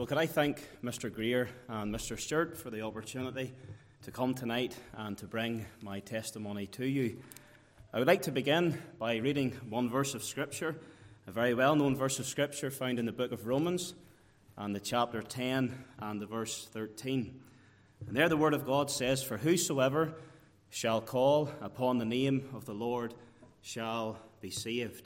Well, could I thank Mr. Greer and Mr. Stewart for the opportunity to come tonight and to bring my testimony to you. I would like to begin by reading one verse of Scripture, a very well-known verse of Scripture found in the book of Romans, and the chapter 10 and the verse 13. And there the Word of God says, "For whosoever shall call upon the name of the Lord shall be saved."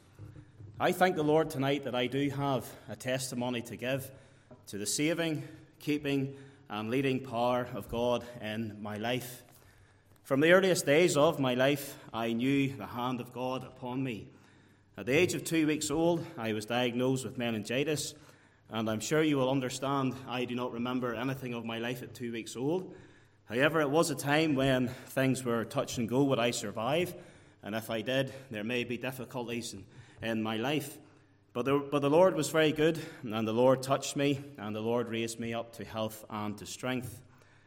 I thank the Lord tonight that I do have a testimony to give to the saving, keeping, and leading power of God in my life. From the earliest days of my life, I knew the hand of God upon me. At the age of 2 weeks old, I was diagnosed with meningitis, and I'm sure you will understand I do not remember anything of my life at 2 weeks old. However, it was a time when things were touch and go, would I survive? And if I did, there may be difficulties in my life. But the Lord was very good, and the Lord touched me, and the Lord raised me up to health and to strength.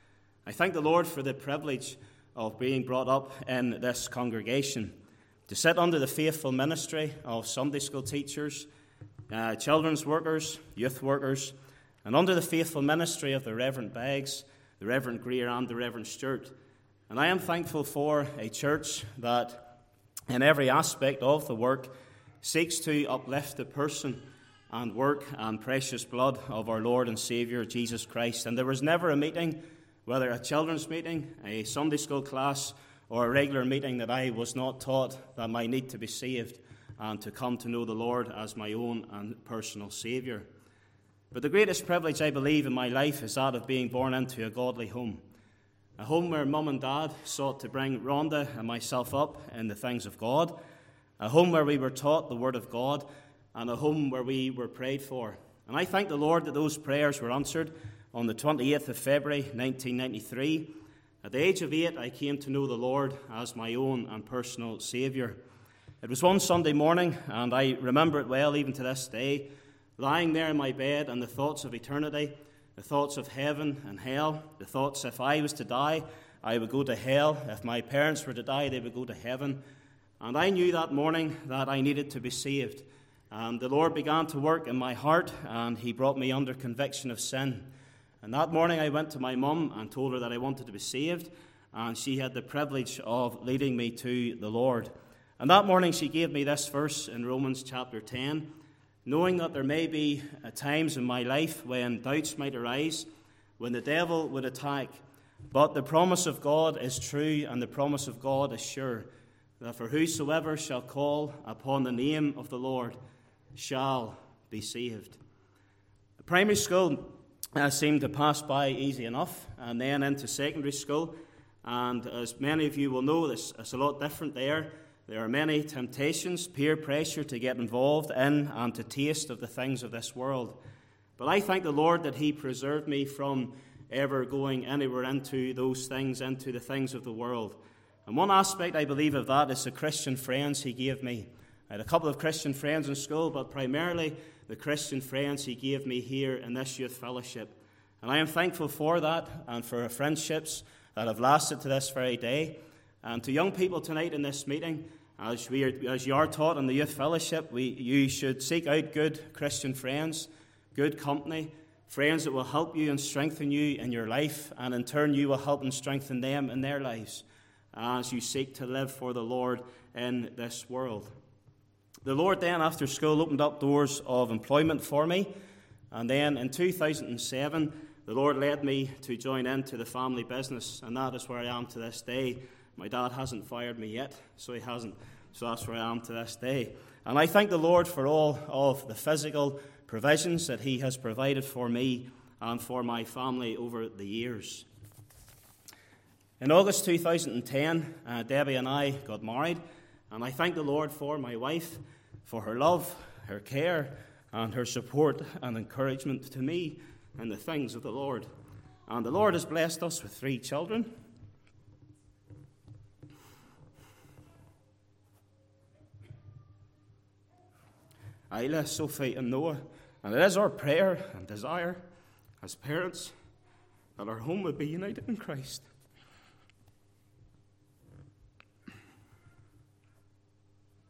I thank the Lord for the privilege of being brought up in this congregation, to sit under the faithful ministry of Sunday school teachers, children's workers, youth workers, and under the faithful ministry of the Reverend Beggs, the Reverend Greer, and the Reverend Stewart. And I am thankful for a church that, in every aspect of the work, seeks to uplift the person and work and precious blood of our Lord and Saviour, Jesus Christ. And there was never a meeting, whether a children's meeting, a Sunday school class, or a regular meeting, that I was not taught that I need to be saved and to come to know the Lord as my own and personal Saviour. But the greatest privilege, I believe, in my life is that of being born into a godly home. A home where Mum and Dad sought to bring Rhonda and myself up in the things of God. A home where we were taught the Word of God, and a home where we were prayed for. And I thank the Lord that those prayers were answered on the 28th of February, 1993. At the age of 8, I came to know the Lord as my own and personal Saviour. It was one Sunday morning, and I remember it well even to this day, lying there in my bed, and the thoughts of eternity, the thoughts of heaven and hell, the thoughts if I was to die, I would go to hell. If my parents were to die, they would go to heaven. And I knew that morning that I needed to be saved. And the Lord began to work in my heart, and He brought me under conviction of sin. And that morning I went to my mum and told her that I wanted to be saved, and she had the privilege of leading me to the Lord. And that morning she gave me this verse in Romans chapter 10, knowing that there may be times in my life when doubts might arise, when the devil would attack. But the promise of God is true, and the promise of God is sure, that for whosoever shall call upon the name of the Lord shall be saved. Primary school seemed to pass by easy enough, and then into secondary school. And as many of you will know, it's a lot different there. There are many temptations, peer pressure to get involved in and to taste of the things of this world. But I thank the Lord that He preserved me from ever going anywhere into those things, into the things of the world. And one aspect, I believe, of that is the Christian friends He gave me. I had a couple of Christian friends in school, but primarily the Christian friends He gave me here in this youth fellowship. And I am thankful for that and for friendships that have lasted to this very day. And to young people tonight in this meeting, as you are taught in the youth fellowship, you should seek out good Christian friends, good company, friends that will help you and strengthen you in your life, and in turn you will help and strengthen them in their lives as you seek to live for the Lord in this world. The Lord then, after school, opened up doors of employment for me, and then in 2007, the Lord led me to join into the family business, and that is where I am to this day. My dad hasn't fired me yet, so he hasn't, so that's where I am to this day. And I thank the Lord for all of the physical provisions that He has provided for me and for my family over the years. In August 2010, Debbie and I got married, and I thank the Lord for my wife, for her love, her care, and her support and encouragement to me in the things of the Lord. And the Lord has blessed us with 3 children. Isla, Sophie, and Noah. And it is our prayer and desire as parents that our home would be united in Christ.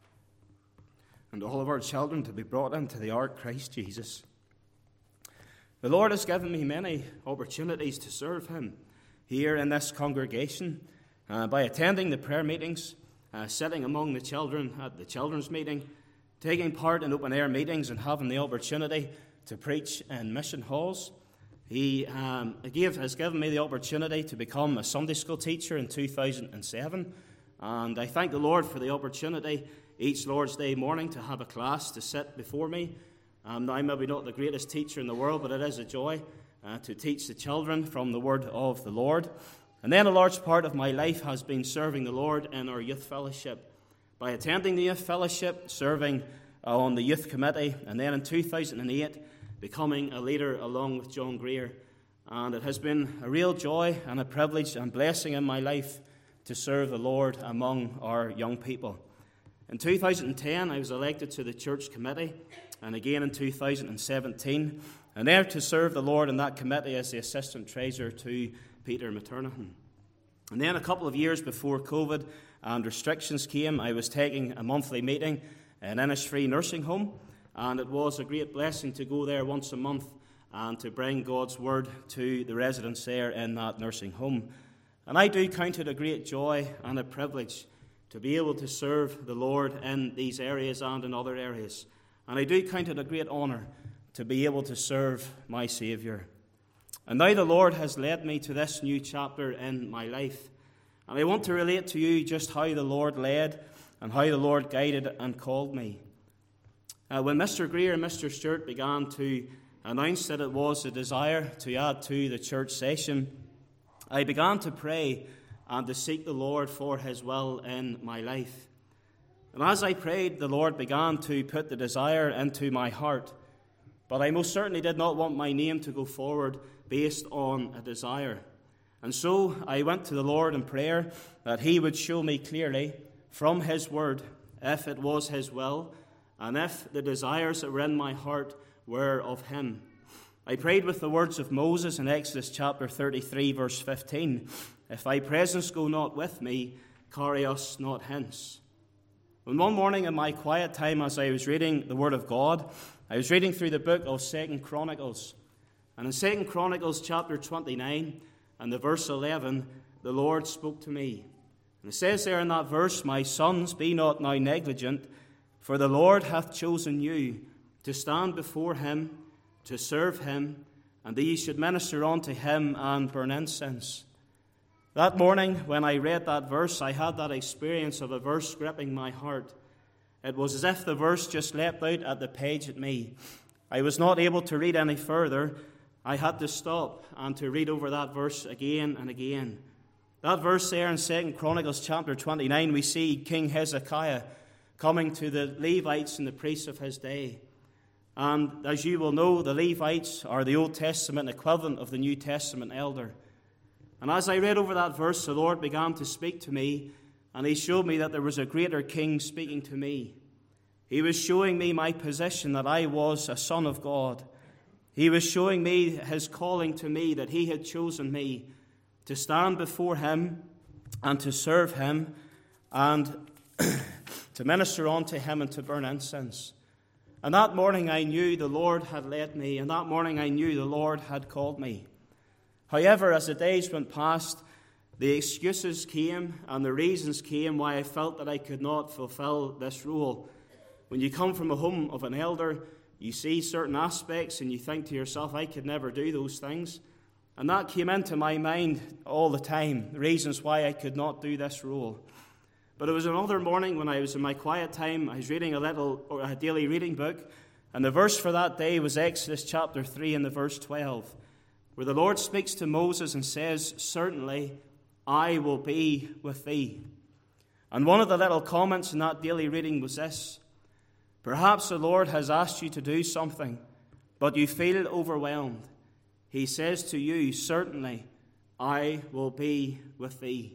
And all of our children to be brought into the ark, Christ Jesus. The Lord has given me many opportunities to serve Him here in this congregation by attending the prayer meetings, sitting among the children at the children's meeting, taking part in open-air meetings and having the opportunity to preach in mission halls. He has given me the opportunity to become a Sunday school teacher in 2007, and I thank the Lord for the opportunity each Lord's Day morning to have a class to sit before me. I'm maybe not the greatest teacher in the world, but it is a joy to teach the children from the Word of the Lord. And then a large part of my life has been serving the Lord in our youth fellowship. By attending the youth fellowship, serving on the youth committee, and then in 2008, becoming a leader along with John Greer. And it has been a real joy and a privilege and blessing in my life to serve the Lord among our young people. In 2010, I was elected to the church committee, and again in 2017, and there to serve the Lord in that committee as the assistant treasurer to Peter Maternahan. And then a couple of years before COVID and restrictions came, I was taking a monthly meeting in Innisfree Nursing Home, and it was a great blessing to go there once a month and to bring God's Word to the residents there in that nursing home. And I do count it a great joy and a privilege to be able to serve the Lord in these areas and in other areas. And I do count it a great honour to be able to serve my Saviour. And now the Lord has led me to this new chapter in my life. And I want to relate to you just how the Lord led and how the Lord guided and called me. When Mr. Greer and Mr. Stewart began to announce that it was a desire to add to the church session, I began to pray and to seek the Lord for His will in my life. And as I prayed, the Lord began to put the desire into my heart. But I most certainly did not want my name to go forward based on a desire. And so I went to the Lord in prayer that He would show me clearly from His Word if it was His will and if the desires that were in my heart were of Him. I prayed with the words of Moses in Exodus chapter 33, verse 15, "If thy presence go not with me, carry us not hence." And one morning in my quiet time as I was reading the Word of God, I was reading through the book of 2 Chronicles. And in 2 Chronicles chapter 29 and the verse 11, the Lord spoke to me. And it says there in that verse, "My sons, be not now negligent, for the Lord hath chosen you to stand before Him, to serve Him, and that ye should minister unto Him and burn incense." That morning, when I read that verse, I had that experience of a verse gripping my heart. It was as if the verse just leapt out at the page at me. I was not able to read any further. I had to stop and to read over that verse again and again. That verse there in 2 Chronicles chapter 29, we see King Hezekiah coming to the Levites and the priests of his day. And as you will know, the Levites are the Old Testament equivalent of the New Testament elder. And as I read over that verse, the Lord began to speak to me, and He showed me that there was a greater King speaking to me. He was showing me my position, that I was a son of God. He was showing me His calling to me, that He had chosen me to stand before Him and to serve Him and to minister unto Him and to burn incense. And that morning I knew the Lord had led me, and that morning I knew the Lord had called me. However, as the days went past, the excuses came and the reasons came why I felt that I could not fulfill this role. When you come from a home of an elder, you see certain aspects and you think to yourself, I could never do those things. And that came into my mind all the time, the reasons why I could not do this role. But it was another morning when I was in my quiet time, I was reading a daily reading book, and the verse for that day was Exodus chapter 3 and the verse 12. Where the Lord speaks to Moses and says, "Certainly I will be with thee." And one of the little comments in that daily reading was this: perhaps the Lord has asked you to do something, but you feel overwhelmed. He says to you, "Certainly I will be with thee."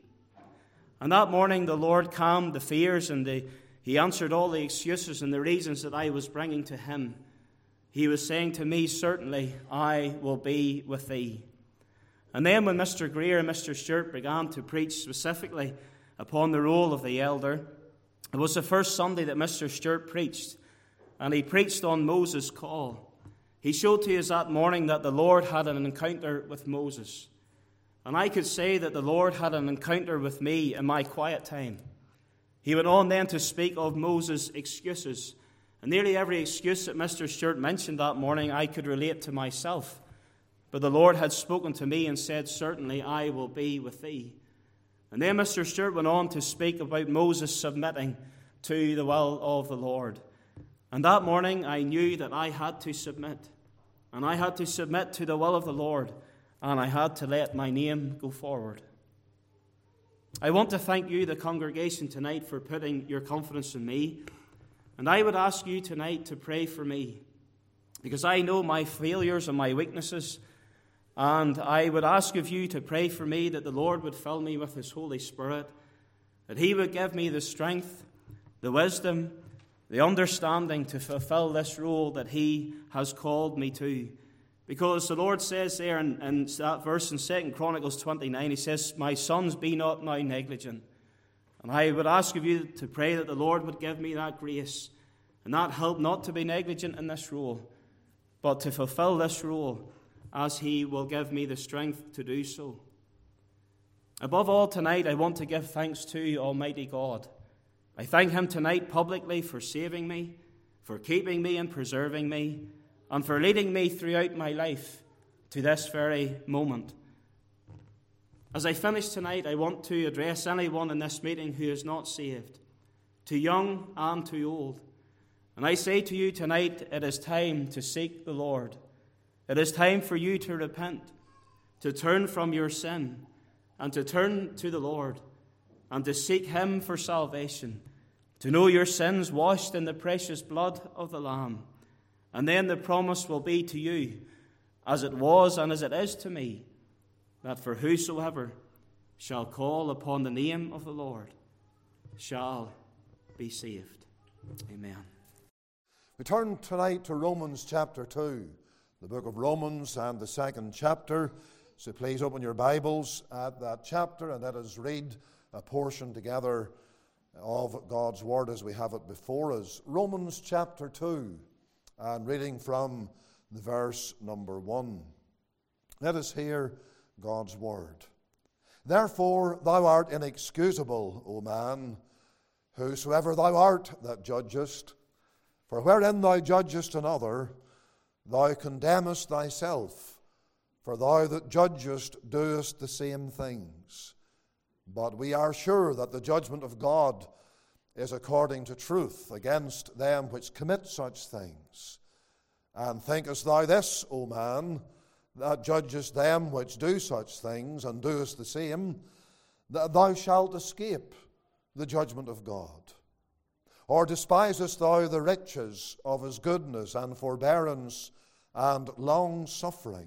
And that morning the Lord calmed the fears and He answered all the excuses and the reasons that I was bringing to Him. He was saying to me, "Certainly I will be with thee." And then when Mr. Greer and Mr. Stewart began to preach specifically upon the role of the elder, it was the first Sunday that Mr. Stewart preached, and he preached on Moses' call. He showed to us that morning that the Lord had an encounter with Moses. And I could say that the Lord had an encounter with me in my quiet time. He went on then to speak of Moses' excuses. And nearly every excuse that Mr. Stewart mentioned that morning I could relate to myself. But the Lord had spoken to me and said, "Certainly I will be with thee." And then Mr. Stewart went on to speak about Moses submitting to the will of the Lord. And that morning I knew that I had to submit. And I had to submit to the will of the Lord. And I had to let my name go forward. I want to thank you, the congregation, tonight for putting your confidence in me. And I would ask you tonight to pray for me, because I know my failures and my weaknesses. And I would ask of you to pray for me that the Lord would fill me with His Holy Spirit, that He would give me the strength, the wisdom, the understanding to fulfill this role that He has called me to. Because the Lord says there in that verse in 2 Chronicles 29, He says, "My sons, be not now negligent." And I would ask of you to pray that the Lord would give me that grace and that help not to be negligent in this role, but to fulfill this role as He will give me the strength to do so. Above all, tonight, I want to give thanks to Almighty God. I thank Him tonight publicly for saving me, for keeping me and preserving me, and for leading me throughout my life to this very moment. As I finish tonight, I want to address anyone in this meeting who is not saved, too young and too old. And I say to you tonight, it is time to seek the Lord. It is time for you to repent, to turn from your sin, and to turn to the Lord, and to seek Him for salvation, to know your sins washed in the precious blood of the Lamb. And then the promise will be to you, as it was and as it is to me, that for whosoever shall call upon the name of the Lord shall be saved. Amen. We turn tonight to Romans chapter 2, the book of Romans and the second chapter. So please open your Bibles at that chapter and let us read a portion together of God's Word as we have it before us. Romans chapter 2. And reading from the verse number 1. Let us hear God's word. "Therefore thou art inexcusable, O man, whosoever thou art that judgest. For wherein thou judgest another, thou condemnest thyself. For thou that judgest doest the same things. But we are sure that the judgment of God is according to truth against them which commit such things. And thinkest thou this, O man, that judgest them which do such things, and doest the same, that thou shalt escape the judgment of God? Or despisest thou the riches of His goodness and forbearance and long-suffering,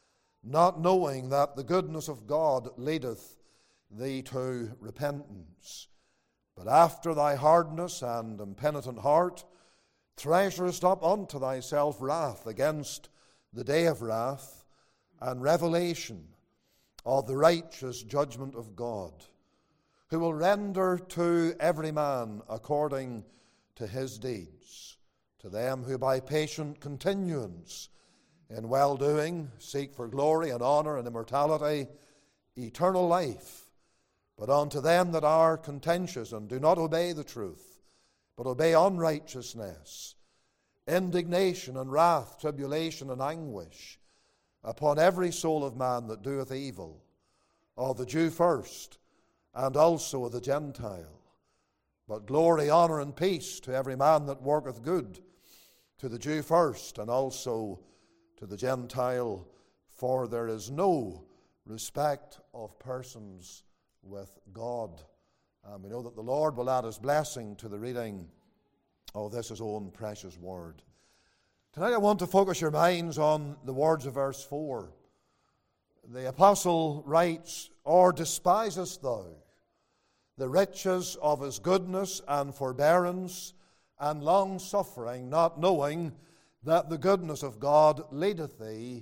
not knowing that the goodness of God leadeth thee to repentance? But after thy hardness and impenitent heart, treasurest up unto thyself wrath against the day of wrath and revelation of the righteous judgment of God, who will render to every man according to his deeds. To them who by patient continuance in well-doing seek for glory and honor and immortality, eternal life. But unto them that are contentious and do not obey the truth, but obey unrighteousness, indignation and wrath, tribulation and anguish upon every soul of man that doeth evil, of the Jew first, and also of the Gentile. But glory, honor, and peace to every man that worketh good, to the Jew first, and also to the Gentile, for there is no respect of persons with God. And we know that the Lord will add His blessing to the reading of this His own precious word. Tonight I want to focus your minds on the words of verse 4. The apostle writes, "Or despisest thou the riches of His goodness and forbearance and long-suffering, not knowing that the goodness of God leadeth thee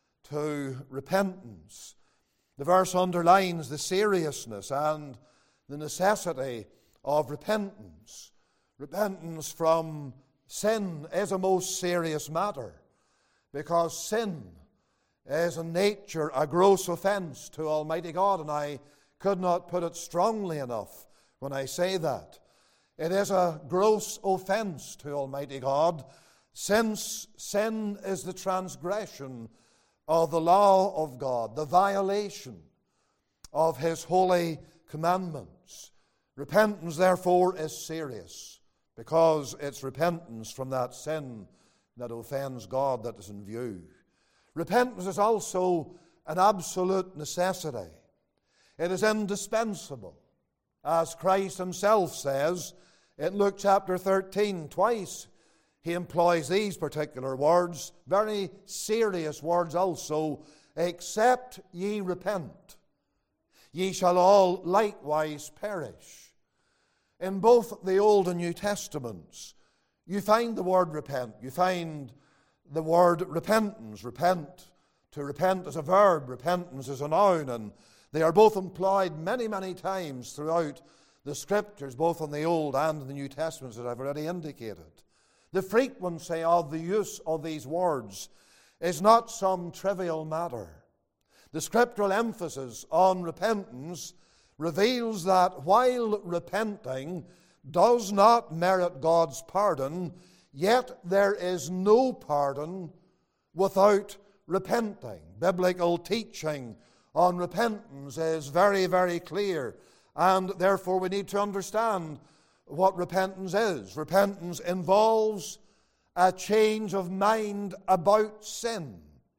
to repentance?" The verse underlines the seriousness and the necessity of repentance. Repentance from sin is a most serious matter. because sin is in nature a gross offense to Almighty God, and I could not put it strongly enough when I say that. It is a gross offense to Almighty God, since sin is the transgression of the law of God, the violation of His holy commandments. Repentance, therefore, is serious, because it's repentance from that sin that offends God that is in view. Repentance is also an absolute necessity. It is indispensable. As Christ Himself says in Luke chapter 13, twice He employs these particular words, very serious words also: except ye repent, ye shall all likewise perish. In both the Old and New Testaments, you find the word repent. You find the word repentance. Repent. To repent is a verb, repentance is a noun, and they are both employed many, many times throughout the Scriptures, both in the Old and in the New Testaments, as I've already indicated. The frequency of the use of these words is not some trivial matter. The scriptural emphasis on repentance reveals that while repenting does not merit God's pardon, yet there is no pardon without repenting. Biblical teaching on repentance is very, very clear, and therefore we need to understand what repentance is. Repentance involves a change of mind about sin.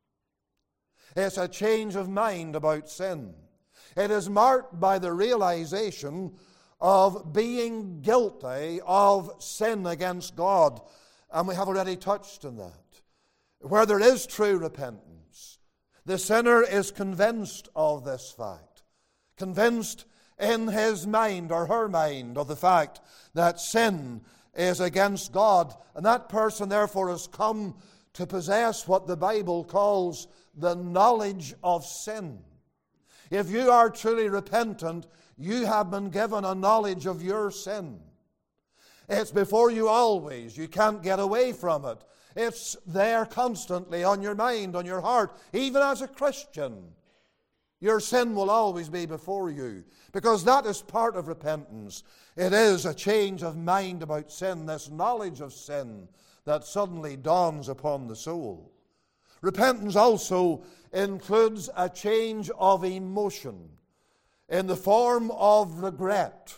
It's a change of mind about sin. It is marked by the realization of being guilty of sin against God, and we have already touched on that. Where there is true repentance, the sinner is convinced of this fact, convinced in his mind or her mind of the fact that sin is against God, and that person therefore has come to possess what the Bible calls the knowledge of sin. If you are truly repentant, you have been given a knowledge of your sin. It's before you always. You can't get away from it. It's there constantly on your mind, on your heart. Even as a Christian, your sin will always be before you, because that is part of repentance. It is a change of mind about sin, this knowledge of sin that suddenly dawns upon the soul. Repentance also includes a change of emotion in the form of regret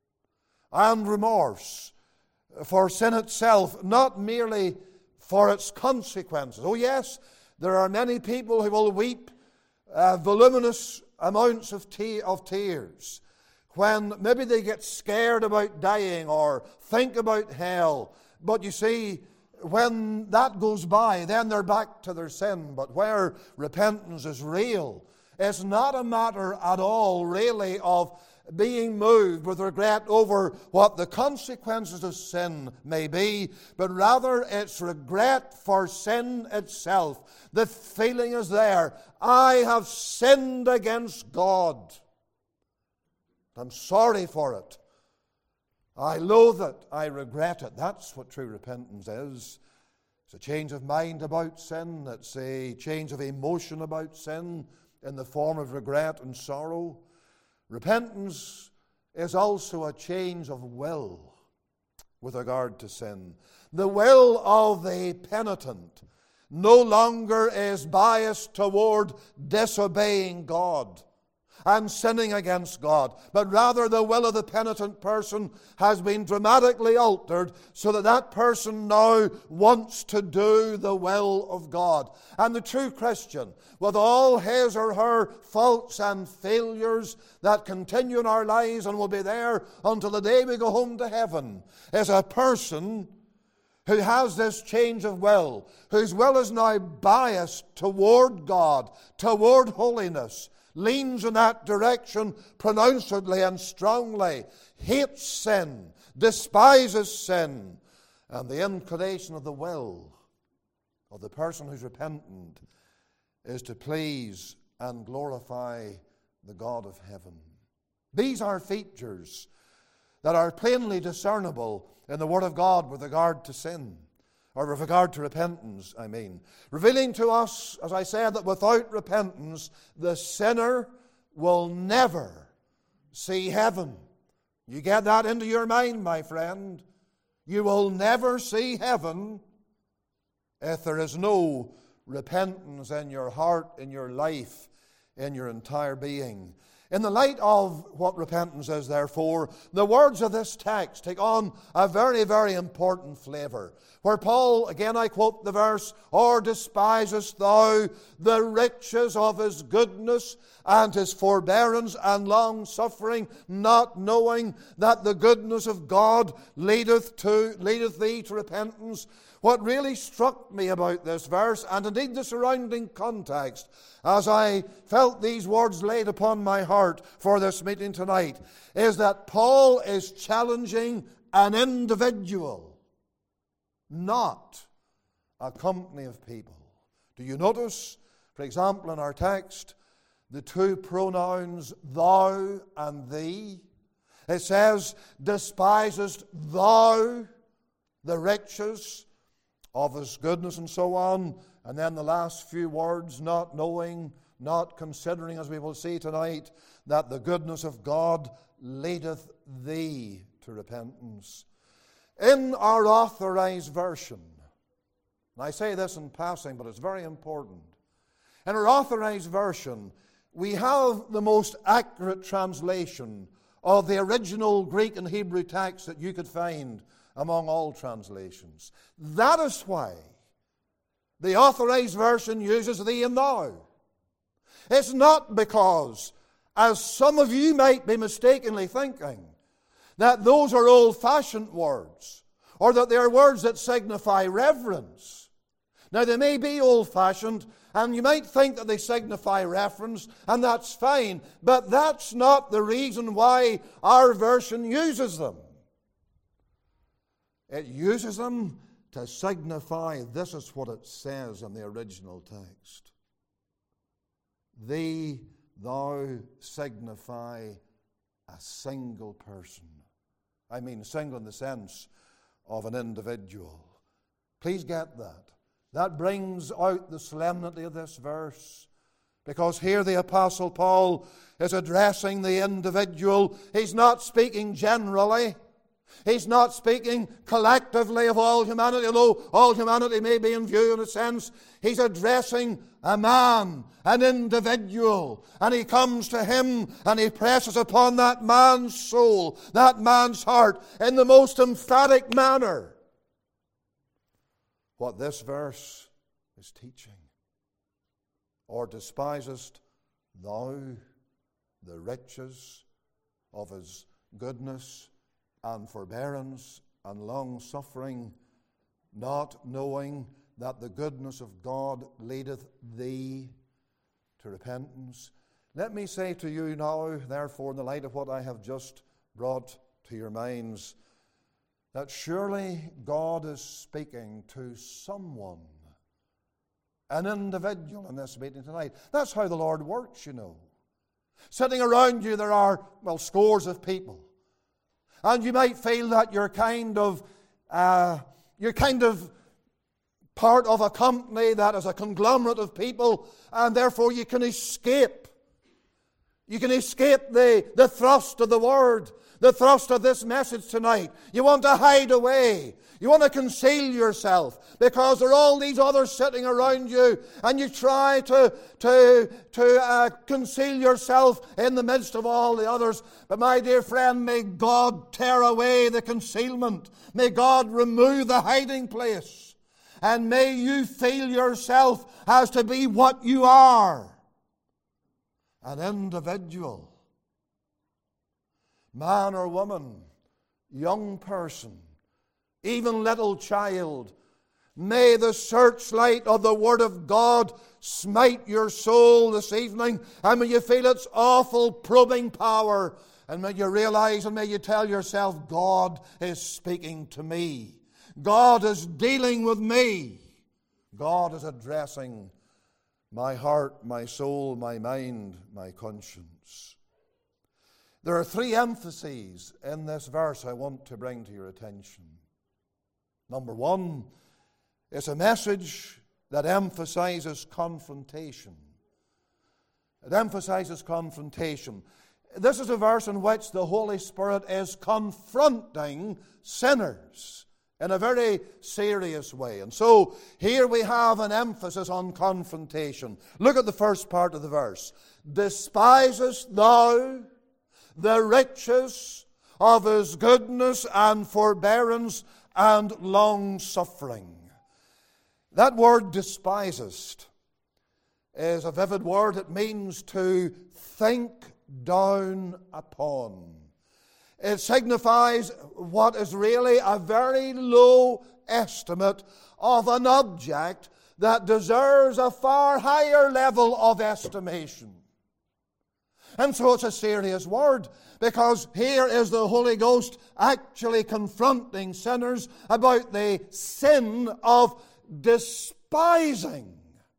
and remorse for sin itself, not merely for its consequences. Oh yes, there are many people who will weep voluminous amounts of tears when maybe they get scared about dying or think about hell. But you see, when that goes by, then they're back to their sin. But where repentance is real, it's not a matter at all really of being moved with regret over what the consequences of sin may be, but rather it's regret for sin itself. The feeling is there: I have sinned against God. I'm sorry for it. I loathe it. I regret it. That's what true repentance is. It's a change of mind about sin. It's a change of emotion about sin in the form of regret and sorrow. Repentance is also a change of will with regard to sin. The will of the penitent no longer is biased toward disobeying God and sinning against God, but rather the will of the penitent person has been dramatically altered so that that person now wants to do the will of God. And the true Christian, with all his or her faults and failures that continue in our lives and will be there until the day we go home to heaven, is a person who has this change of will, whose will is now biased toward God, toward holiness, leans in that direction pronouncedly and strongly, hates sin, despises sin, and the inclination of the will of the person who's repentant is to please and glorify the God of heaven. These are features that are plainly discernible in the Word of God with regard to sin. or with regard to repentance, I mean. Revealing to us, as I said, that without repentance, the sinner will never see heaven. You get that into your mind, my friend. You will never see heaven if there is no repentance in your heart, in your life, in your entire being. In the light of what repentance is, therefore, the words of this text take on a very, very important flavor. Where Paul, again I quote the verse, "Or despisest thou the riches of his goodness and his forbearance and long suffering, not knowing that the goodness of God leadeth thee to repentance?" What really struck me about this verse, and indeed the surrounding context, as I felt these words laid upon my heart for this meeting tonight, is that Paul is challenging an individual, not a company of people. Do you notice, for example, in our text, the two pronouns thou and thee? It says, "Despisest thou the riches of his goodness," and so on. And then the last few words, "not knowing," not considering, as we will see tonight, that the goodness of God leadeth thee to repentance. In our Authorized Version, and I say this in passing, but it's very important. In our Authorized Version, we have the most accurate translation of the original Greek and Hebrew text that you could find among all translations. That is why the Authorized Version uses thee and thou. It's not because, as some of you might be mistakenly thinking, that those are old-fashioned words, or that they are words that signify reverence. Now, they may be old-fashioned, and you might think that they signify reverence, and that's fine, but that's not the reason why our version uses them. It uses them to signify, this is what it says in the original text. Thee, thou signify a single person. I mean single in the sense of an individual. Please get that. That brings out the solemnity of this verse, because here the Apostle Paul is addressing the individual. He's not speaking generally. He's not speaking collectively of all humanity, although all humanity may be in view in a sense. He's addressing a man, an individual, and he comes to him and he presses upon that man's soul, that man's heart, in the most emphatic manner what this verse is teaching. Or despisest thou the riches of his goodness and forbearance and long suffering, not knowing that the goodness of God leadeth thee to repentance? Let me say to you now, therefore, in the light of what I have just brought to your minds, that surely God is speaking to someone, an individual in this meeting tonight. That's how the Lord works, you know. Sitting around you there are, scores of people. And you might feel that you're kind of part of a company that is a conglomerate of people, and therefore you can escape. You can escape the thrust of the word, the thrust of this message tonight. You want to hide away. You want to conceal yourself because there are all these others sitting around you, and you try to conceal yourself in the midst of all the others. But my dear friend, may God tear away the concealment. May God remove the hiding place. And may you feel yourself as to be what you are, an individual, man or woman, young person, even little child. May the searchlight of the Word of God smite your soul this evening, and may you feel its awful probing power, and may you realize and may you tell yourself, God is speaking to me. God is dealing with me. God is addressing my heart, my soul, my mind, my conscience. There are three emphases in this verse I want to bring to your attention. Number one, It's a message that emphasizes confrontation. It emphasizes confrontation. This is a verse in which the Holy Spirit is confronting sinners in a very serious way. And so here we have an emphasis on confrontation. Look at the first part of the verse. Despisest thou the riches of his goodness and forbearance and long-suffering? That word despisest is a vivid word. It means to think down upon. It signifies what is really a very low estimate of an object that deserves a far higher level of estimation. And so it's a serious word, because here is the Holy Ghost actually confronting sinners about the sin of despising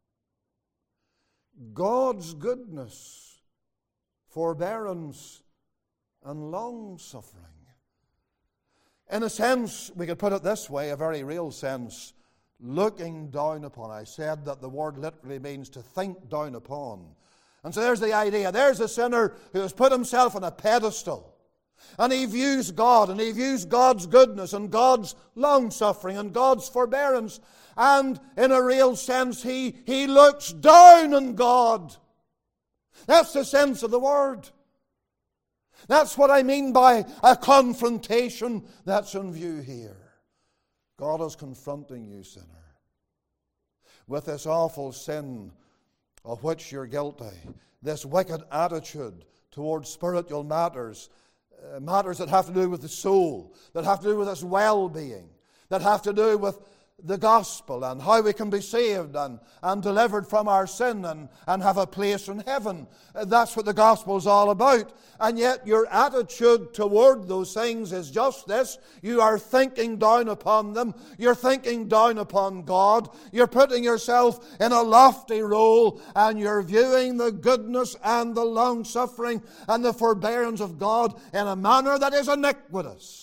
God's goodness, forbearance, and long-suffering. In a sense, we could put it this way, a very real sense, looking down upon. I said that the word literally means to think down upon. And so there's the idea. There's a sinner who has put himself on a pedestal. And he views God, and he views God's goodness, and God's long-suffering, and God's forbearance. And in a real sense, he looks down on God. That's the sense of the word. That's what I mean by a confrontation that's in view here. God is confronting you, sinner, with this awful sin of which you're guilty, this wicked attitude towards spiritual matters, matters that have to do with the soul, that have to do with its well-being, that have to do with the gospel and how we can be saved and delivered from our sin and have a place in heaven. That's what the gospel is all about. And yet your attitude toward those things is just this. You are thinking down upon them. You're thinking down upon God. You're putting yourself in a lofty role, and you're viewing the goodness and the long-suffering and the forbearance of God in a manner that is iniquitous.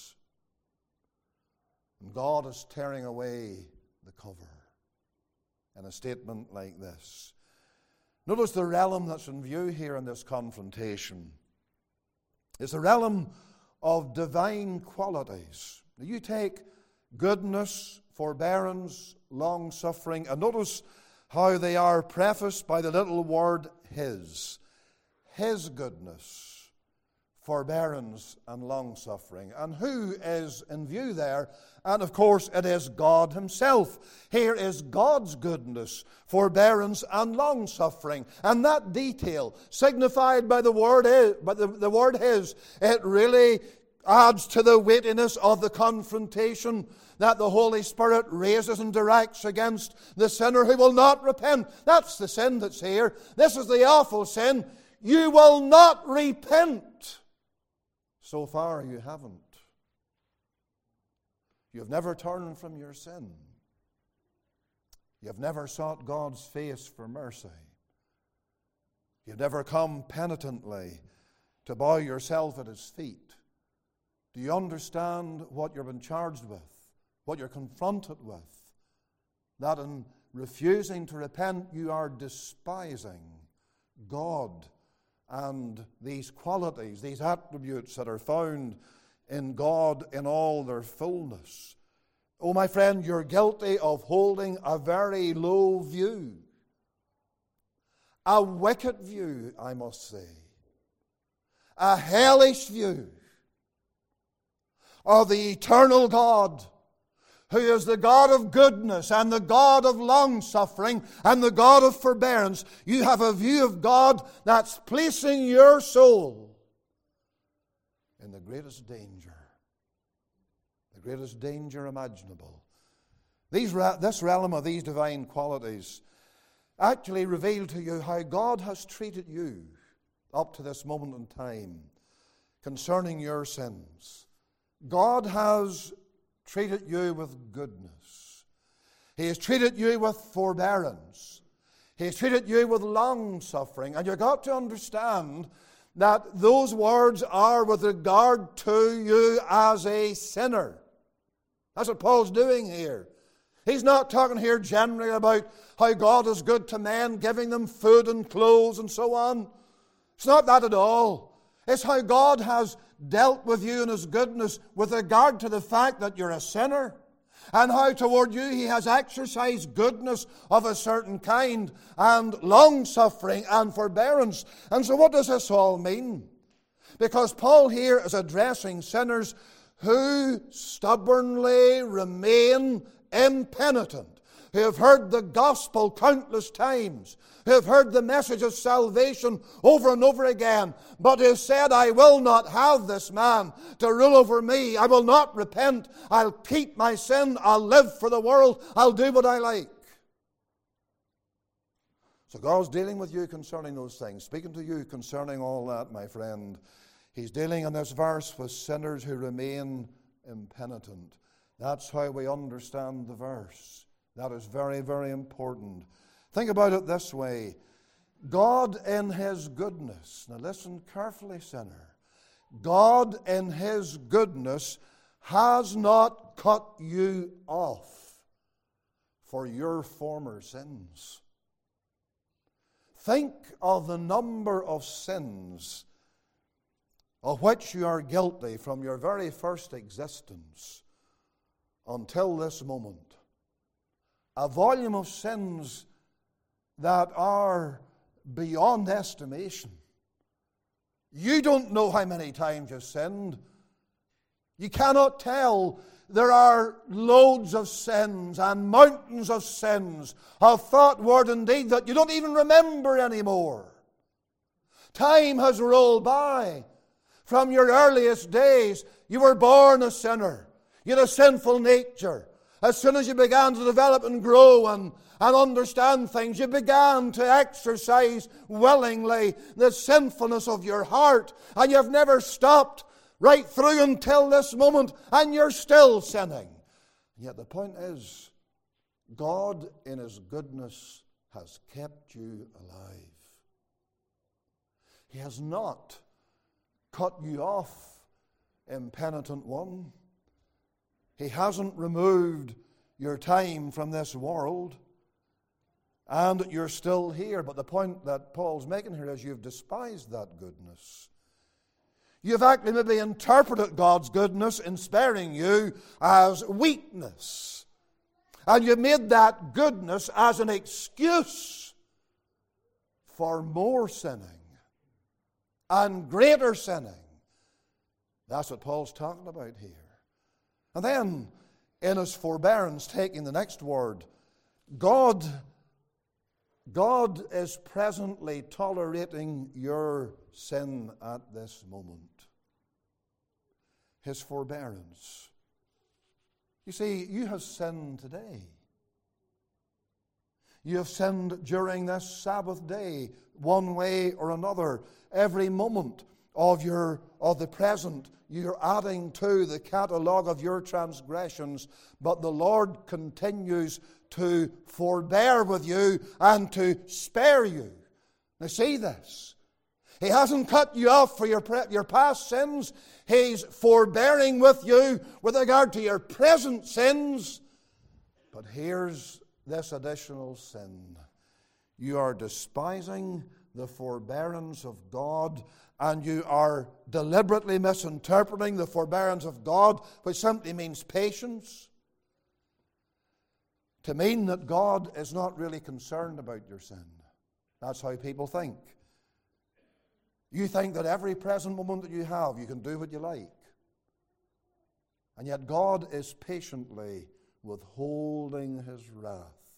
God is tearing away the cover in a statement like this. Notice the realm that's in view here in this confrontation. It's a realm of divine qualities. Now you take goodness, forbearance, long-suffering, and notice how they are prefaced by the little word His. His goodness, forbearance, and long-suffering. And who is in view there? And of course it is God Himself. Here is God's goodness, forbearance, and long-suffering. And that detail, signified by the word His, it really adds to the weightiness of the confrontation that the Holy Spirit raises and directs against the sinner who will not repent. That's the sin that's here. This is the awful sin. You will not repent. So far you haven't. You've never turned from your sin. You've never sought God's face for mercy. You've never come penitently to bow yourself at His feet. Do you understand what you're being charged with? What you're confronted with? That in refusing to repent, you are despising God and these qualities, these attributes that are found in God in all their fullness. Oh, my friend, you're guilty of holding a very low view. A wicked view, I must say. A hellish view of the eternal God, who is the God of goodness and the God of long-suffering and the God of forbearance. You have a view of God that's placing your soul in the greatest danger imaginable. This realm of these divine qualities actually reveal to you how God has treated you up to this moment in time concerning your sins. God has treated you with goodness. He has treated you with forbearance. He has treated you with long-suffering. And you've got to understand that those words are with regard to you as a sinner. That's what Paul's doing here. He's not talking here generally about how God is good to men, giving them food and clothes and so on. It's not that at all. It's how God has dealt with you in His goodness with regard to the fact that you're a sinner, and how toward you He has exercised goodness of a certain kind, and long-suffering and forbearance. And so what does this all mean? Because Paul here is addressing sinners who stubbornly remain impenitent, who have heard the gospel countless times, who have heard the message of salvation over and over again, but who have said, I will not have this man to rule over me. I will not repent. I'll keep my sin. I'll live for the world. I'll do what I like. So God's dealing with you concerning those things, speaking to you concerning all that, my friend. He's dealing in this verse with sinners who remain impenitent. That's how we understand the verse. That is very, very important. Think about it this way. God in His goodness, now listen carefully, sinner. God in His goodness has not cut you off for your former sins. Think of the number of sins of which you are guilty from your very first existence until this moment. A volume of sins that are beyond estimation. You don't know how many times you've sinned. You cannot tell. There are loads of sins and mountains of sins of thought, word, and deed that you don't even remember anymore. Time has rolled by. From your earliest days, you were born a sinner. You had a sinful nature. As soon as you began to develop and grow and understand things, you began to exercise willingly the sinfulness of your heart. And you've never stopped right through until this moment, and you're still sinning. Yet the point is, God in His goodness has kept you alive. He has not cut you off, impenitent one. He hasn't removed your time from this world, and you're still here. But the point that Paul's making here is you've despised that goodness. You've actually maybe interpreted God's goodness in sparing you as weakness. And you've made that goodness as an excuse for more sinning and greater sinning. That's what Paul's talking about here. And then, in His forbearance, taking the next word, God is presently tolerating your sin at this moment. His forbearance. You see, you have sinned today. You have sinned during this Sabbath day, one way or another. Every moment of the present, you're adding to the catalogue of your transgressions, but the Lord continues to forbear with you and to spare you. Now see this. He hasn't cut you off for your past sins. He's forbearing with you with regard to your present sins. But here's this additional sin. You are despising the forbearance of God, and you are deliberately misinterpreting the forbearance of God, which simply means patience, to mean that God is not really concerned about your sin. That's how people think. You think that every present moment that you have, you can do what you like. And yet God is patiently withholding His wrath,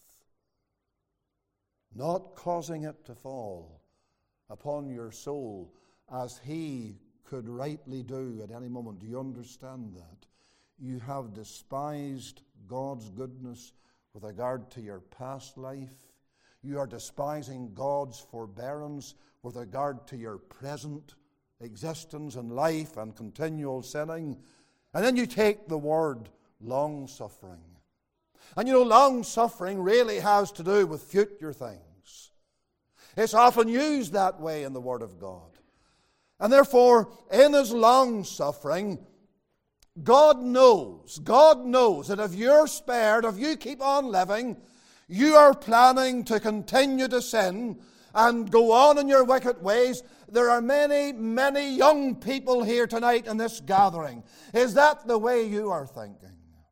not causing it to fall upon your soul as He could rightly do at any moment. Do you understand that? You have despised God's goodness with regard to your past life. You are despising God's forbearance with regard to your present existence and life and continual sinning. And then you take the word long-suffering. And you know, long-suffering really has to do with future things. It's often used that way in the Word of God. And therefore, in His long-suffering, God knows that if you're spared, if you keep on living, you are planning to continue to sin and go on in your wicked ways. There are many, many young people here tonight in this gathering. Is that the way you are thinking?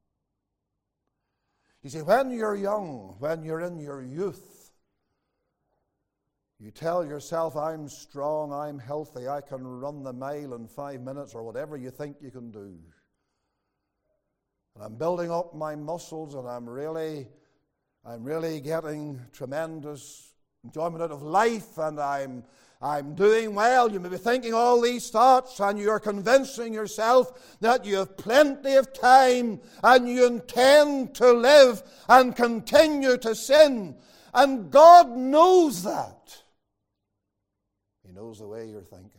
You see, when you're young, when you're in your youth, you tell yourself, I'm strong, I'm healthy, I can run the mile in 5 minutes, or whatever you think you can do. And I'm building up my muscles, and I'm really getting tremendous enjoyment out of life, and I'm doing well. You may be thinking all these thoughts, and you're convincing yourself that you have plenty of time, and you intend to live and continue to sin. And God knows that. He knows the way you're thinking.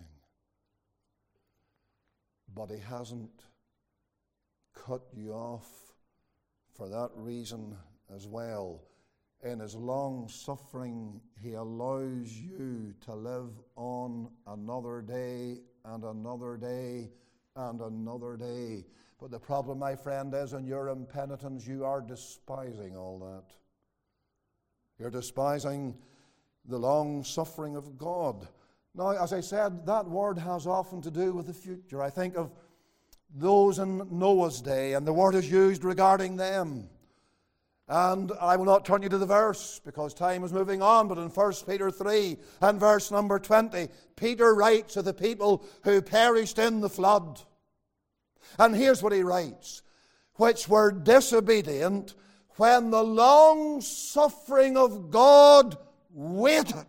But He hasn't cut you off for that reason as well. In His long suffering, He allows you to live on another day and another day and another day. But the problem, my friend, is in your impenitence, you are despising all that. You're despising the long suffering of God. Now, as I said, that word has often to do with the future. I think of those in Noah's day, and the word is used regarding them. And I will not turn you to the verse because time is moving on, but in 1 Peter 3 and verse number 20, Peter writes of the people who perished in the flood. And here's what he writes: which were disobedient when the long suffering of God waited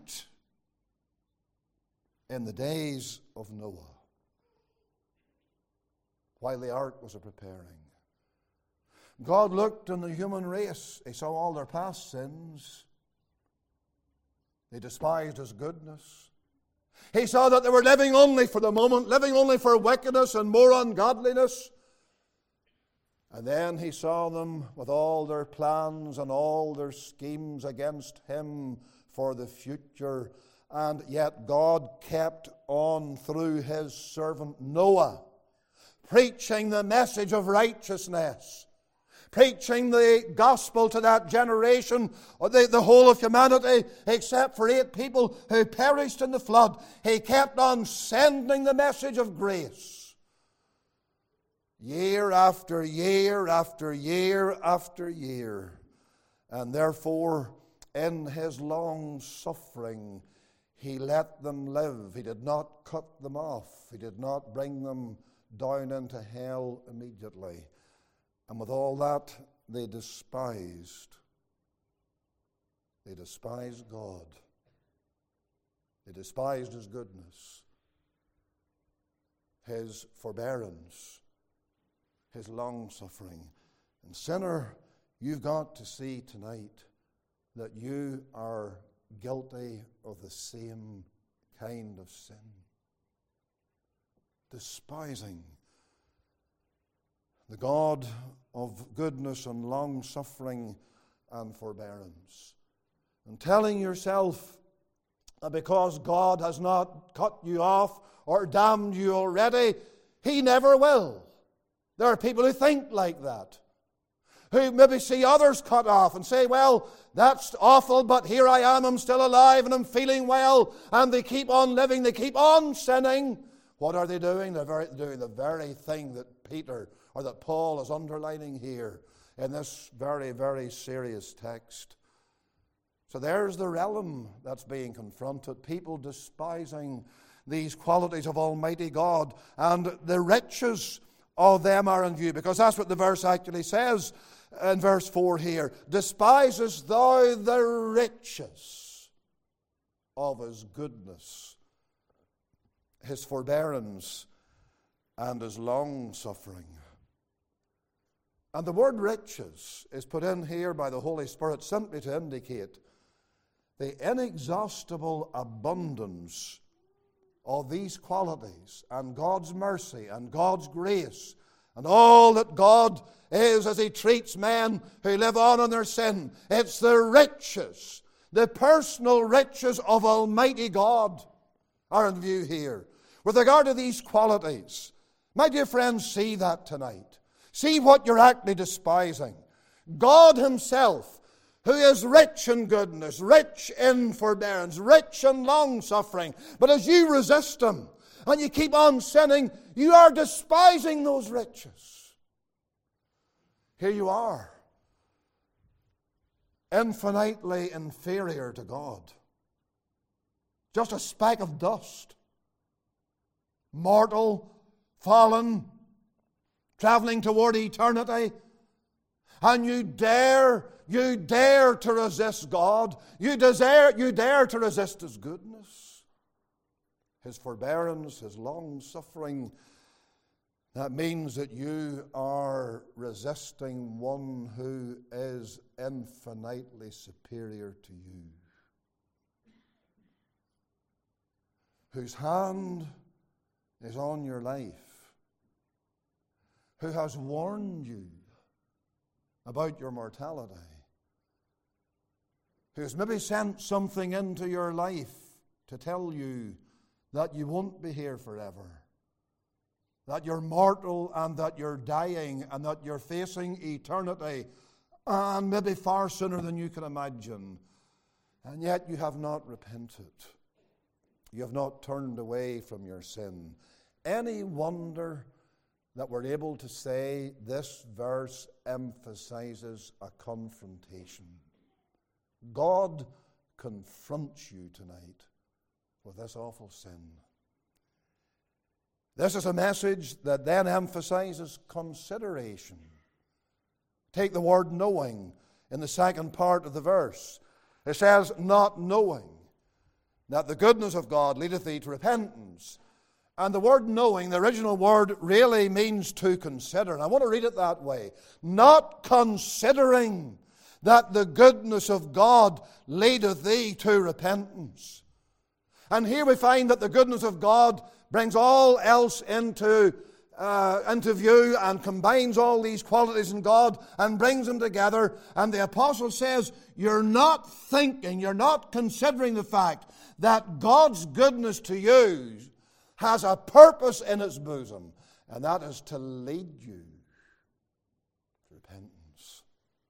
in the days of Noah, while the ark was preparing. God looked on the human race. He saw all their past sins. He despised His goodness. He saw that they were living only for the moment, living only for wickedness and more ungodliness. And then He saw them with all their plans and all their schemes against Him for the future. And yet God kept on through His servant Noah, preaching the message of righteousness, preaching the gospel to that generation, or the whole of humanity, except for 8 people who perished in the flood. He kept on sending the message of grace, year after year after year after year. And therefore, in His long suffering, He let them live. He did not cut them off. He did not bring them down into hell immediately. And with all that, they despised God. They despised His goodness, His forbearance, His long suffering. And sinner, you've got to see tonight that you are guilty of the same kind of sin. Despising the God of goodness and long suffering and forbearance. And telling yourself that because God has not cut you off or damned you already, He never will. There are people who think like that, who maybe see others cut off and say, well, that's awful, but here I am, I'm still alive and I'm feeling well, and they keep on living, they keep on sinning. What are they doing? They're doing the very thing that Peter or that Paul is underlining here in this very, very serious text. So there's the realm that's being confronted. People despising these qualities of Almighty God, and the riches of them are in view, because that's what the verse actually says in verse 4 here. Despisest thou the riches of His goodness, His forbearance, and His long suffering. And the word riches is put in here by the Holy Spirit simply to indicate the inexhaustible abundance of these qualities and God's mercy and God's grace and all that God is as He treats men who live on in their sin. It's the riches, the personal riches of Almighty God are in view here. With regard to these qualities, My dear friends, see that tonight. See what you're actually despising. God himself, who is rich in goodness, rich in forbearance, rich in long-suffering. But as you resist him and you keep on sinning, you are despising those riches. Here you are, infinitely inferior to God. Just a speck of dust. Mortal, fallen, traveling toward eternity. And you dare to resist God. You dare to resist his goodness, his forbearance, his long-suffering. That means that you are resisting one who is infinitely superior to you, whose hand is on your life, who has warned you about your mortality, who has maybe sent something into your life to tell you that you won't be here forever, that you're mortal and that you're dying and that you're facing eternity, and maybe far sooner than you can imagine. And yet you have not repented. You have not turned away from your sin. Any wonder that we're able to say this verse emphasizes a confrontation? God confronts you tonight with this awful sin. This is a message that then emphasizes consideration. Take the word knowing in the second part of the verse. It says, not knowing that the goodness of God leadeth thee to repentance. And the word knowing, the original word, really means to consider. And I want to read it that way. Not considering that the goodness of God leadeth thee to repentance. And here we find that the goodness of God brings all else into view and combines all these qualities in God and brings them together. And the apostle says, you're not thinking, you're not considering the fact that God's goodness to you has a purpose in its bosom, and that is to lead you to repentance,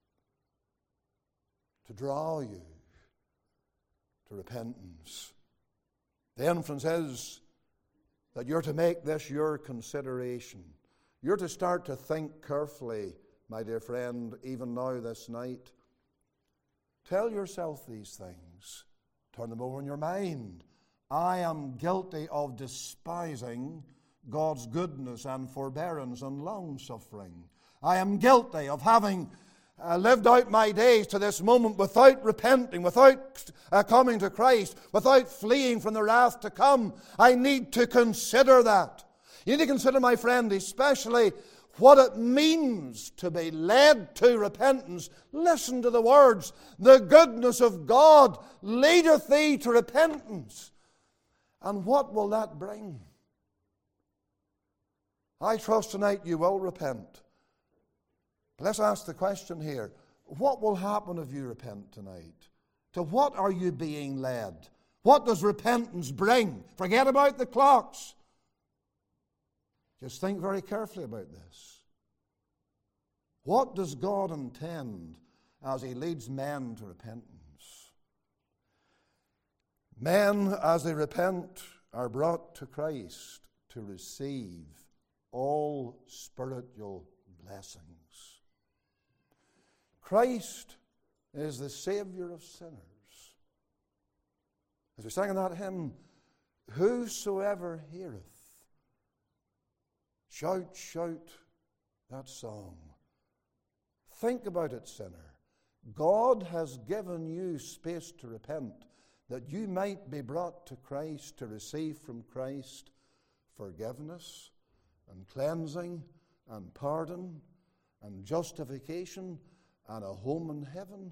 to draw you to repentance. The inference is that you're to make this your consideration. You're to start to think carefully, my dear friend, even now this night. Tell yourself these things. Turn them over in your mind. I am guilty of despising God's goodness and forbearance and long-suffering. I am guilty of having lived out my days to this moment without repenting, without coming to Christ, without fleeing from the wrath to come. I need to consider that. You need to consider, my friend, especially what it means to be led to repentance. Listen to the words. The goodness of God leadeth thee to repentance. And what will that bring? I trust tonight you will repent. But let's ask the question here. What will happen if you repent tonight? To what are you being led? What does repentance bring? Forget about the clocks. Just think very carefully about this. What does God intend as he leads men to repentance? Men, as they repent, are brought to Christ to receive all spiritual blessings. Christ is the Savior of sinners. As we sang in that hymn, whosoever heareth, shout, shout that song. Think about it, sinner. God has given you space to repent, that you might be brought to Christ to receive from Christ forgiveness and cleansing and pardon and justification and a home in heaven.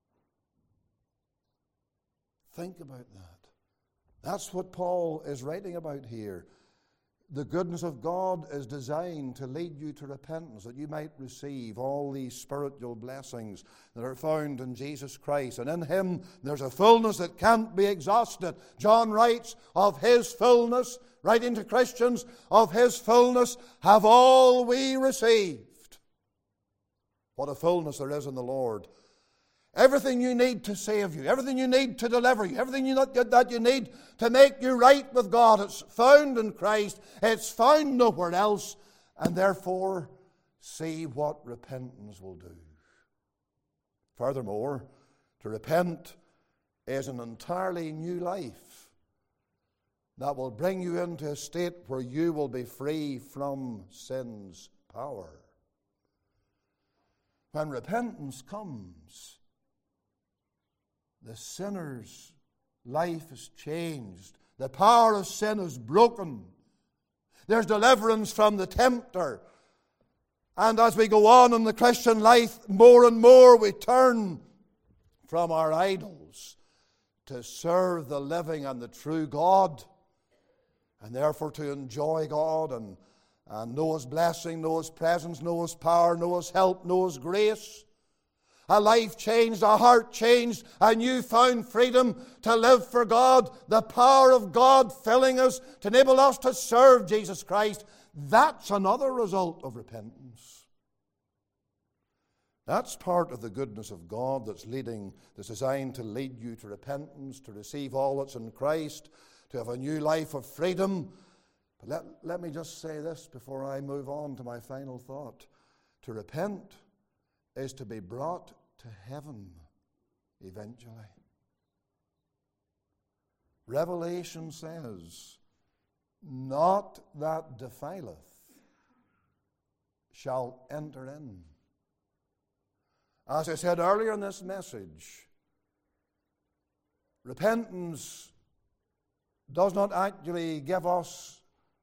Think about that. That's what Paul is writing about here. The goodness of God is designed to lead you to repentance, that you might receive all these spiritual blessings that are found in Jesus Christ. And in him there's a fullness that can't be exhausted. John writes of his fullness writing to Christians, of His fullness have all we received. What a fullness there is in the Lord. Everything you need to save you, everything you need to deliver you, everything that you need to make you right with God, it's found in Christ. It's found nowhere else. And therefore, see what repentance will do. Furthermore, to repent is an entirely new life that will bring you into a state where you will be free from sin's power. When repentance comes, the sinner's life is changed. The power of sin is broken. There's deliverance from the tempter. And as we go on in the Christian life, more and more we turn from our idols to serve the living and the true God, and therefore to enjoy God and know His blessing, know His presence, know His power, know His help, know His grace. A life changed, a heart changed, a newfound freedom to live for God, the power of God filling us to enable us to serve Jesus Christ. That's another result of repentance. That's part of the goodness of God that's designed to lead you to repentance, to receive all that's in Christ, to have a new life of freedom. But let me just say this before I move on to my final thought. To repent is to be brought to heaven eventually. Revelation says, "Not that defileth shall enter in." As I said earlier in this message, repentance does not actually give us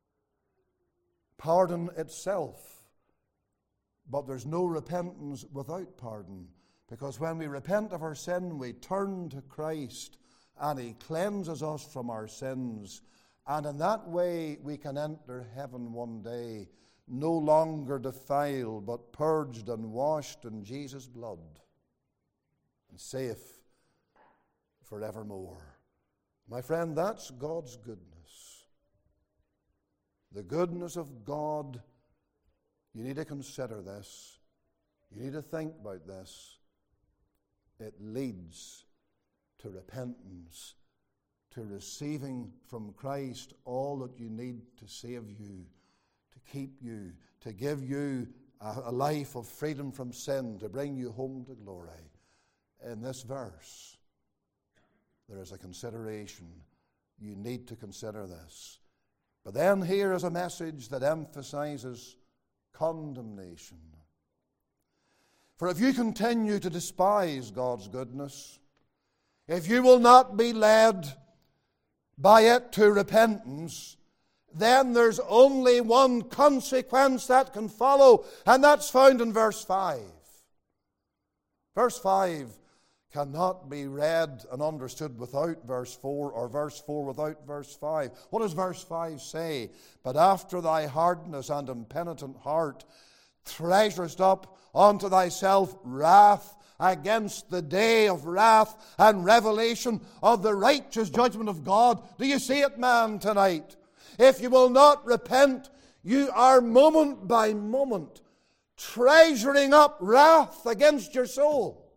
pardon itself, but there's no repentance without pardon. Because when we repent of our sin, we turn to Christ and He cleanses us from our sins. And in that way we can enter heaven one day, no longer defiled, but purged and washed in Jesus' blood, and safe forevermore. My friend, that's God's goodness. The goodness of God, you need to consider this. You need to think about this. It leads to repentance, to receiving from Christ all that you need to save you, to keep you, to give you a life of freedom from sin, to bring you home to glory. In this verse, there is a consideration. You need to consider this. But then here is a message that emphasizes condemnation. For if you continue to despise God's goodness, if you will not be led by it to repentance, then there's only one consequence that can follow, and that's found in verse 5. Verse 5 cannot be read and understood without verse 4, or verse 4 without verse 5. What does verse 5 say? But after thy hardness and impenitent heart treasurest up unto thyself wrath against the day of wrath and revelation of the righteous judgment of God. Do you see it, man, tonight? If you will not repent, you are moment by moment treasuring up wrath against your soul.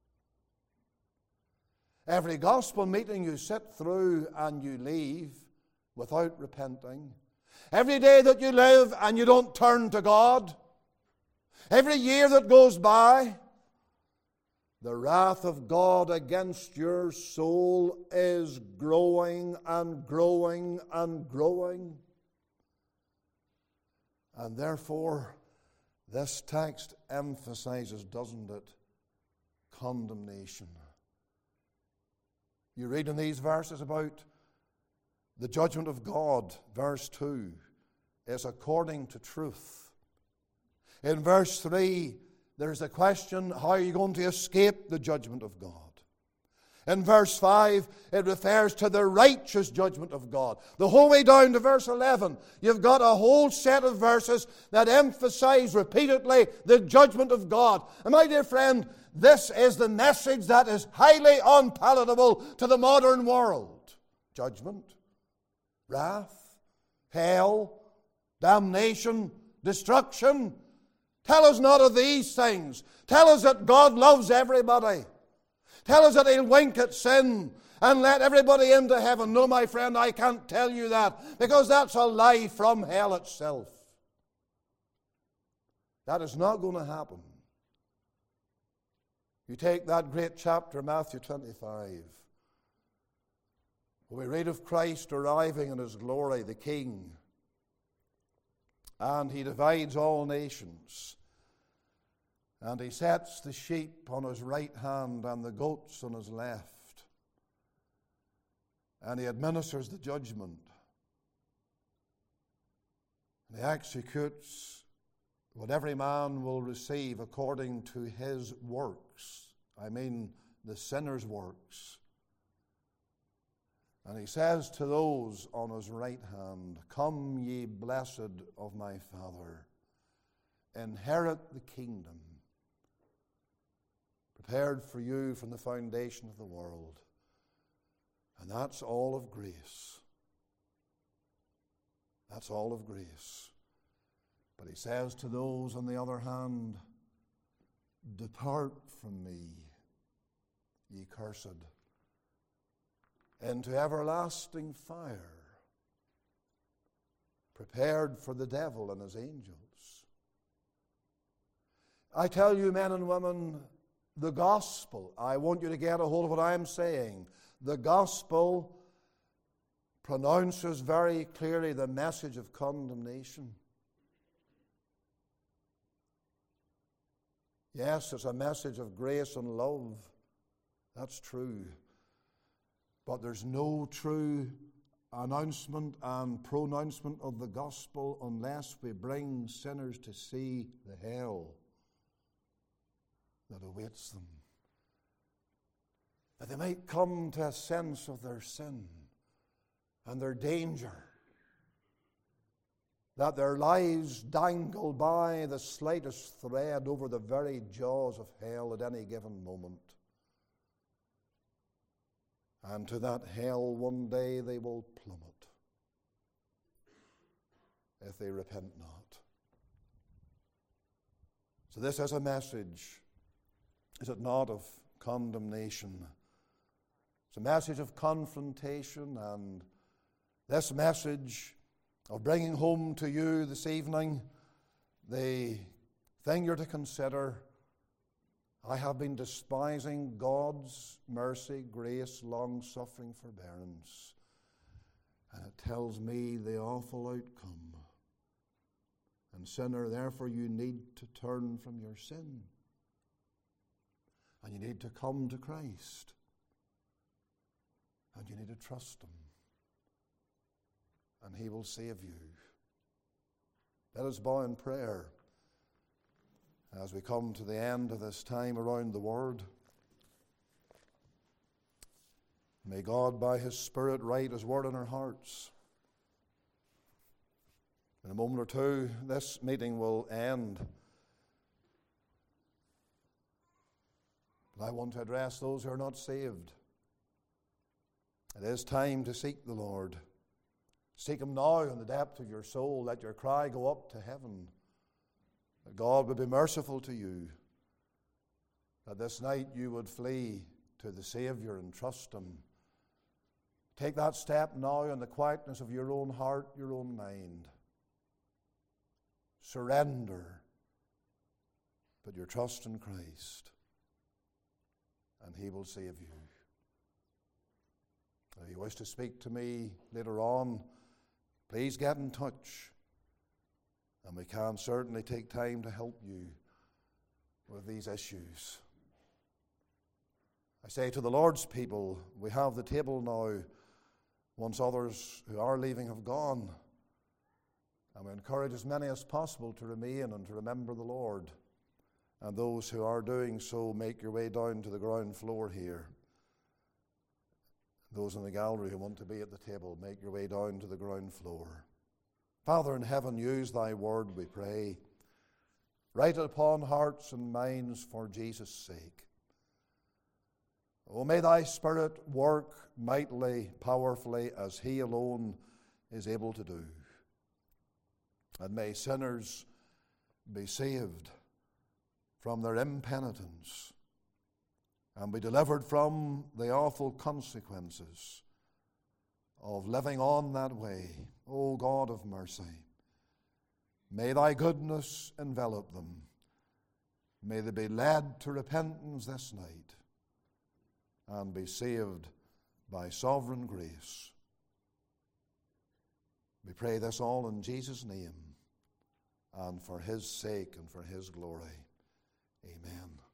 Every gospel meeting you sit through and you leave without repenting. Every day that you live and you don't turn to God. Every year that goes by, the wrath of God against your soul is growing and growing and growing. And therefore, this text emphasizes, doesn't it, condemnation. You read in these verses about the judgment of God. Verse 2 is according to truth. In verse 3, there's a question, how are you going to escape the judgment of God? In verse 5, it refers to the righteous judgment of God. The whole way down to verse 11, you've got a whole set of verses that emphasize repeatedly the judgment of God. And my dear friend, this is the message that is highly unpalatable to the modern world. Judgment, wrath, hell, damnation, destruction. Tell us not of these things. Tell us that God loves everybody. Tell us that He'll wink at sin and let everybody into heaven. No, my friend, I can't tell you that, because that's a lie from hell itself. That is not going to happen. You take that great chapter, Matthew 25, where we read of Christ arriving in His glory, the King, and He divides all nations, and He sets the sheep on His right hand and the goats on His left, and He administers the judgment, and He executes what every man will receive according to his works. I mean, the sinner's works. And He says to those on His right hand, "Come, ye blessed of my Father, inherit the kingdom prepared for you from the foundation of the world." And that's all of grace. That's all of grace. But He says to those on the other hand, "Depart from me, ye cursed, into everlasting fire, prepared for the devil and his angels." I tell you, men and women, the gospel, I want you to get a hold of what I'm saying. The gospel pronounces very clearly the message of condemnation. Yes, it's a message of grace and love. That's true. But there's no true announcement and pronouncement of the gospel unless we bring sinners to see the hell that awaits them, that they might come to a sense of their sin and their danger, that their lives dangle by the slightest thread over the very jaws of hell at any given moment. And to that hell one day they will plummet if they repent not. So this is a message, is it not, of condemnation? It's a message of confrontation, and this message of bringing home to you this evening the thing you're to consider. I have been despising God's mercy, grace, long-suffering, forbearance. And it tells me the awful outcome. And sinner, therefore you need to turn from your sin. And you need to come to Christ. And you need to trust Him. And He will save you. Let us bow in prayer as we come to the end of this time around the Word. May God, by His Spirit, write His Word in our hearts. In a moment or two, this meeting will end. But I want to address those who are not saved. It is time to seek the Lord. Seek Him now in the depth of your soul. Let your cry go up to heaven, that God would be merciful to you, that this night you would flee to the Savior and trust Him. Take that step now in the quietness of your own heart, your own mind. Surrender, put your trust in Christ, and He will save you. If you wish to speak to me later on, please get in touch, and we can certainly take time to help you with these issues. I say to the Lord's people, we have the table now, once others who are leaving have gone. And we encourage as many as possible to remain and to remember the Lord. And those who are doing so, make your way down to the ground floor here. Those in the gallery who want to be at the table, make your way down to the ground floor. Father in heaven, use Thy word, we pray. Write it upon hearts and minds for Jesus' sake. Oh, may Thy Spirit work mightily, powerfully, as He alone is able to do. And may sinners be saved from their impenitence and be delivered from the awful consequences of living on that way. O God of mercy, may thy goodness envelop them. May they be led to repentance this night and be saved by sovereign grace. We pray this all in Jesus' name and for his sake and for his glory. Amen.